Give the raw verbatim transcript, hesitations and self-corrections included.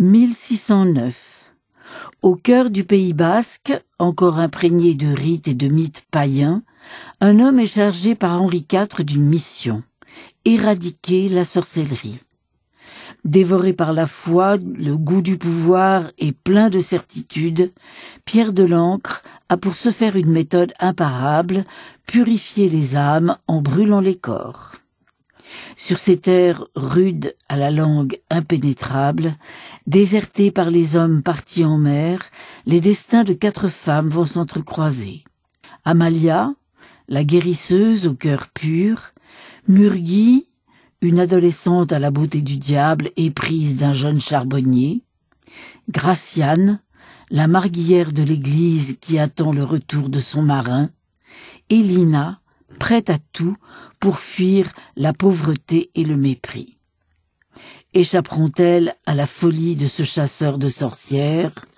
mille six cent neuf. Au cœur du Pays basque, encore imprégné de rites et de mythes païens, un homme est chargé par Henri quatre d'une mission: éradiquer la sorcellerie. Dévoré par la foi, le goût du pouvoir et plein de certitudes, Pierre de l'Ancre a pour se faire une méthode imparable: purifier les âmes en brûlant les corps. Sur ces terres rudes à la langue impénétrable, désertées par les hommes partis en mer, les destins de quatre femmes vont s'entrecroiser. Amalia, la guérisseuse au cœur pur, Murgui, une adolescente à la beauté du diable éprise d'un jeune charbonnier, Graciane, la marguillière de l'église qui attend le retour de son marin, et Lina, prête à tout pour fuir la pauvreté et le mépris. Échapperont-elles à la folie de ce chasseur de sorcières?